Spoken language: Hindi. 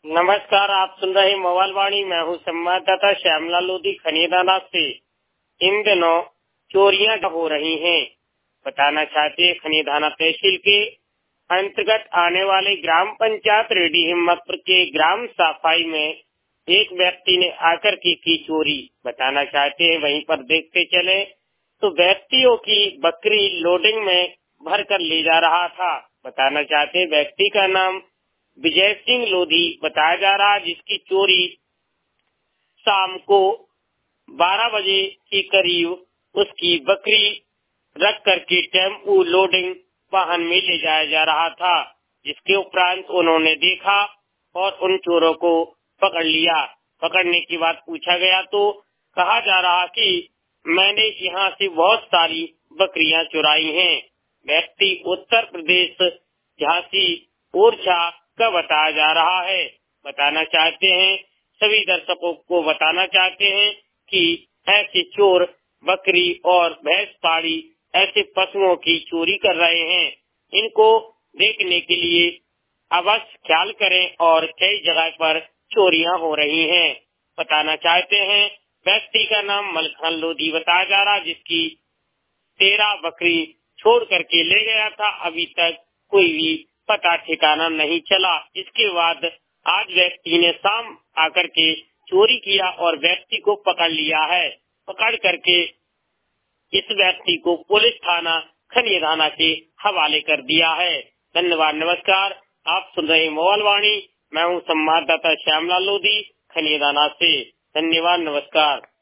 नमस्कार, आप सुन रहे मोबाइल वाणी। मैं हूँ संवाददाता श्यामलाल लोधी खनियादाना से। इन दिनों चोरियां हो रही हैं। बताना चाहते हैं, खनियादाना तहसील के अंतर्गत आने वाले ग्राम पंचायत रेडी हिम्मतपुर के ग्राम सफाई में एक व्यक्ति ने आकर की चोरी। बताना चाहते हैं, वहीं पर देखते चले तो व्यक्तियों की बकरी लोडिंग में भर कर ले जा रहा था। बताना चाहते हैं, व्यक्ति का नाम विजय सिंह लोधी बताया जा रहा है, जिसकी चोरी शाम को 12 बजे के करीब उसकी बकरी रख करके टेम्पू लोडिंग वाहन में ले जाया जा रहा था। जिसके उपरांत उन्होंने देखा और उन चोरों को पकड़ लिया। पकड़ने के बाद पूछा गया तो कहा जा रहा कि मैंने यहाँ से बहुत सारी बकरियां चुराई हैं। व्यक्ति उत्तर प्रदेश झांसी ओरछा का बताया जा रहा है। बताना चाहते हैं, सभी दर्शकों को बताना चाहते हैं कि ऐसे चोर बकरी और भैंस पाड़ी ऐसे पशुओं की चोरी कर रहे हैं। इनको देखने के लिए अवश्य ख्याल करें और कई जगह पर चोरियां हो रही हैं। बताना चाहते हैं, व्यक्ति का नाम मलखान लोधी बताया जा रहा, जिसकी 13 बकरी छोड़ करके ले गया था। अभी तक कोई भी पता ठिकाना नहीं चला। इसके बाद आज व्यक्ति ने शाम आकर के चोरी किया और व्यक्ति को पकड़ लिया है। पकड़ करके इस व्यक्ति को पुलिस थाना खनियादाना के हवाले कर दिया है। धन्यवाद, नमस्कार। आप सुन रहे मोबाइल वाणी। मैं हूँ संवाददाता श्यामलाल लोधी खनियादाना से। धन्यवाद, नमस्कार।